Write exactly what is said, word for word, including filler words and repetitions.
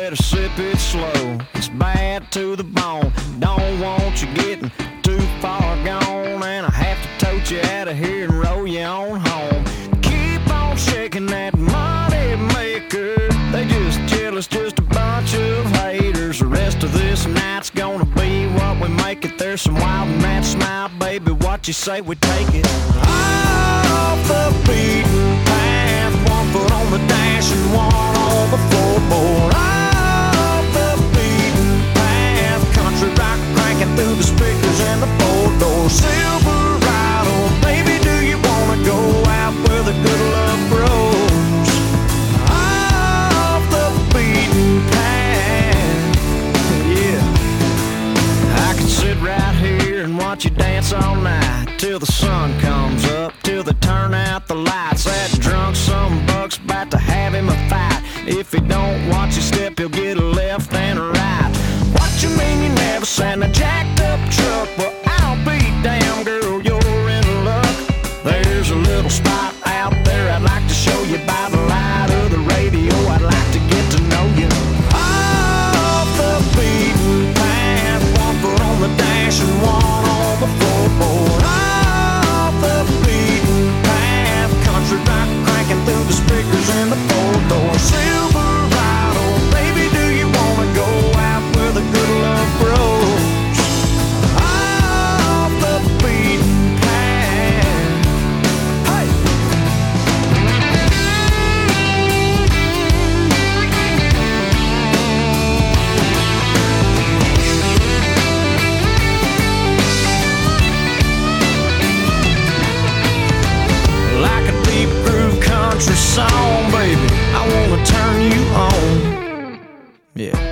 better sip it slow. It's bad to the bone. Don't want you getting too far gone, and I have to tote you out of here and roll you on home. Keep on shaking that money maker. They just jealous, just a bunch of haters. The rest of this night's gonna be what we make it. There's some wild and mad smile, baby. What you say we take it off the beaten path. One foot on the dash and one on the floorboard. Off the beaten path. Country rock cranking through the speakers and the four doors. Silverado, baby, do you wanna go out where the good love grows? Off the beaten path, yeah. I could sit right here and watch you dance all night till the sun comes up, till they turn out the lights. That drunk some buck's about to have him a fight. If he don't watch his step, he'll get a left and a right. What you mean you never sat in a jacked up truck? Well, I'll be damn, girl, you're in luck. There's a little spot out there I'd like to show you by the light of the radio. I'd like to get to know you. Off the beaten path, one foot on the dash and one on the floorboard. Off the beaten path, country rock cranking through the speakers and the four doors. Silverado, baby, do you wanna go out where the good love grows? Off the beaten path. Hey! Like a deep groove country song, baby, I wanna turn you on. Yeah.